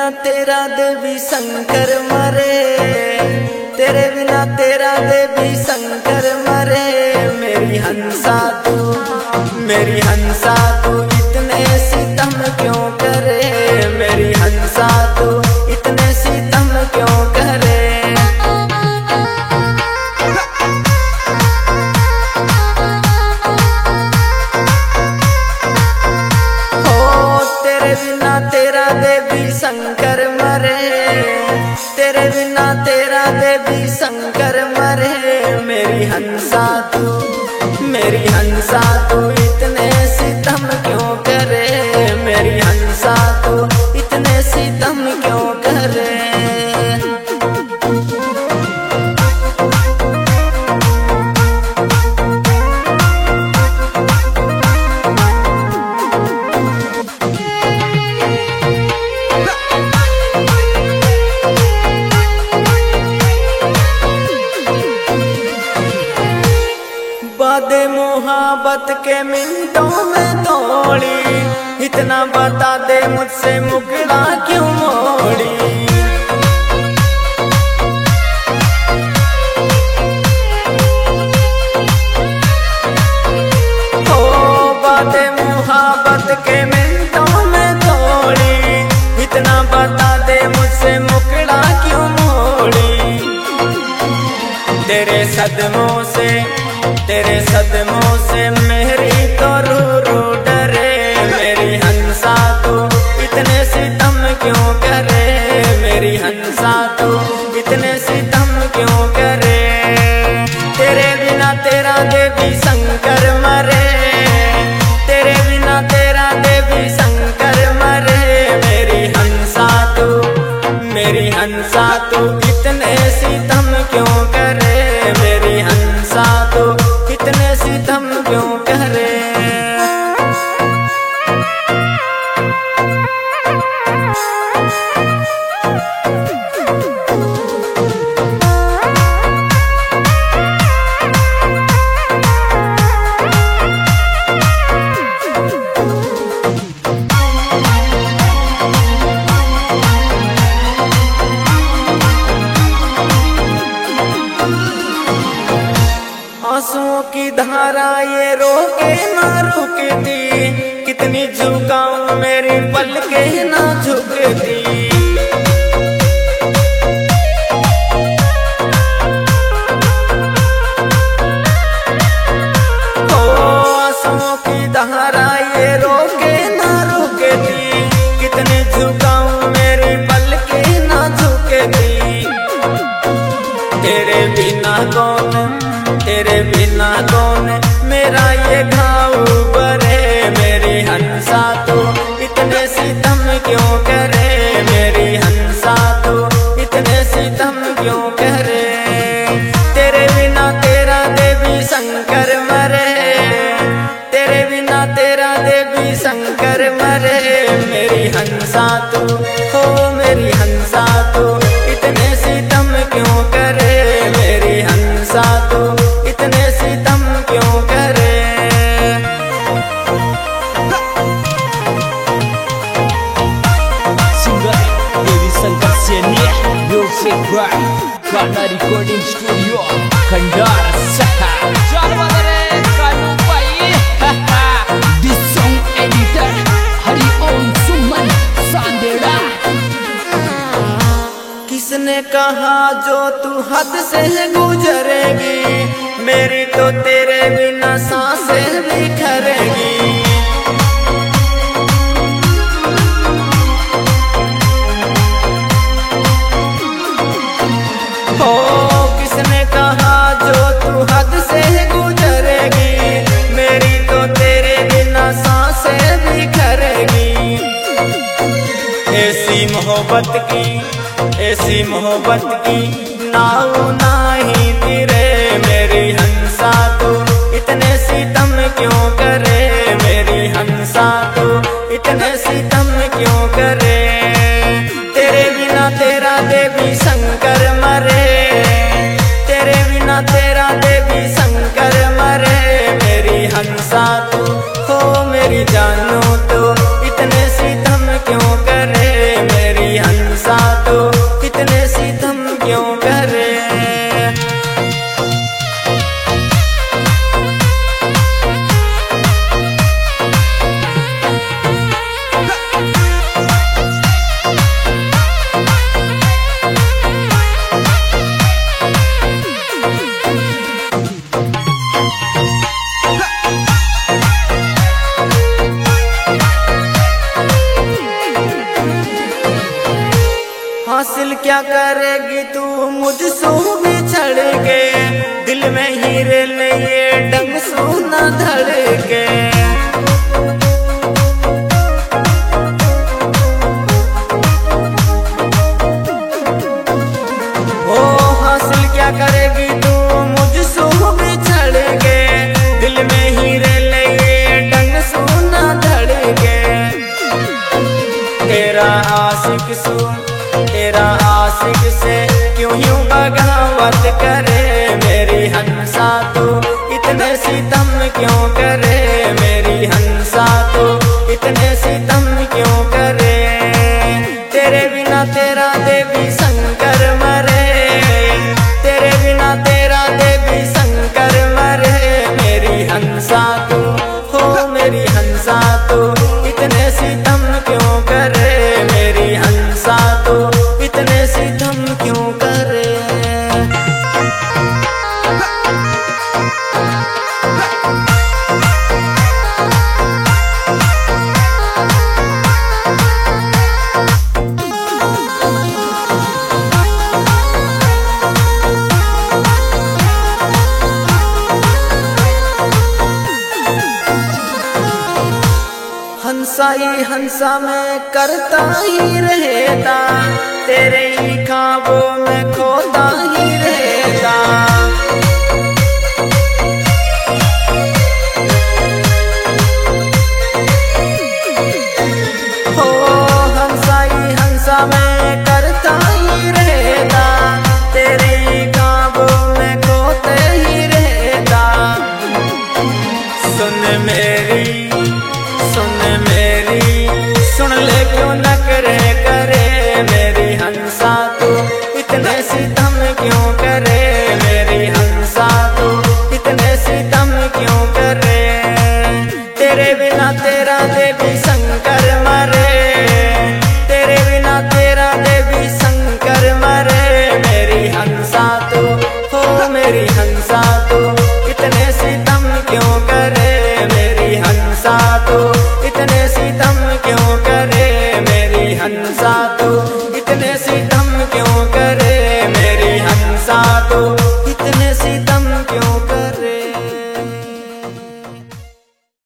तेरा देवी शंकर मरे, तेरे बिना तेरा देवी शंकर मरे। मेरी हंसा तू, मेरी हंसा तू इतने सितम क्यों करे, मेरी हंसा तू इतने सितम क्यों करे। तेरा देवी शंकर मरे, तेरे बिना तेरा देवी शंकर मरे। मेरी हंसा तू, मेरी हंसा तू इतने सितम क्यों करे, मेरी हंसा तू इतने सितम क्यों करे। बादे मोहब्बत के मिनटों में तोड़ी, इतना बता दे मुझसे मुकरा क्यों मोड़ी। ओ बादे मोहब्बत के मिनटों में तोड़ी, इतना बता दे मुझसे मुकरा क्यों मोड़ी। तेरे सदमों से, तेरे सदमों से मेरी तो रू रू डरे। मेरी हंसा तू इतने सितम क्यों करे, मेरी हंसा तू इतने सितम क्यों करे। तेरे बिना तेरा देवी शंकर मरे, तेरे बिना तेरा देवी शंकर मरे। मेरी हंसा तू, मेरी हंसा तू इतने सितम क्यों करे, मेरी हंसा तू इतने सितम क्यों करे। आंसुओं की धारा ये रोके ना रुकती, कितनी झुकाऊं मेरी पलकें ना झुकती। ओ आंसुओं की धारा ये रोके ना रुकती, कितनी झुकाऊं मेरी पलकें ना झुकती। तेरे बिना कौन, तेरे बिना कौन मेरा ये घाव भरे। मेरी हंसा तू इतने सितम क्यों करे, मेरी हंसा तू इतने सितम क्यों करे। तेरे बिना तेरा देवी शंकर मरे, तेरे बिना तेरा देवी शंकर मरे। मेरी हंसा तू, हो मेरी हंसा तू इतने सितम क्यों करे, मेरी हंसा तू इतने सितम क्यों करे। Singer Devi Shankar Seniya, music by Kanha recording studio खंडार सहा। जानवरे कानू भाई, this song editor Hari Om Suman सांदेड़ा। किसने कहा जो तू हद से गुजरेगी, मेरी तो तेरे बिना सांसें बिखरेगी। ओ किसने कहा जो तू हद से गुजरेगी, मेरी तो तेरे बिना सांसें बिखरेगी। ऐसी मोहब्बत की, ऐसी मोहब्बत की नाव नाही तेरे। मेरी हंसा तू इतने सितम क्यों करे, मेरी हंसा तू इतने सितम क्यों करे। तेरे बिना तेरा देवी शंकर मरे, तेरे बिना तेरा देवी शंकर मरे। मेरी हंसा तू, हो मेरी जानू तो इतने सितम क्यों करे, मेरी हंसा क्या करेगी तू मुझसू बिछड़ के, दिल में हीरे लिए डंग सोना धड़के। ओ हासिल क्या करेगी तू मुझसू बिछड़ के, दिल में हीरे लिए डंग सोना धड़के। तेरा आशिक से क्यों यूं बगावत करे, मेरी हंसा तो इतने सितम क्यों करे, मेरी हंसा तो इतने सितम क्यों करे। तेरे बिना तेरा देवी शंकर मरे, तेरे बिना तेरा देवी शंकर मरे। मेरी हंसा तो हो मेरी हंसा तो इतने सितम क्यों करे, मेरी हंसा तो इतने सितम क्यों करे। हंसा ही हंसा में करता ही रहता, तेरे ही ख्वाबों में खोता ही रहता।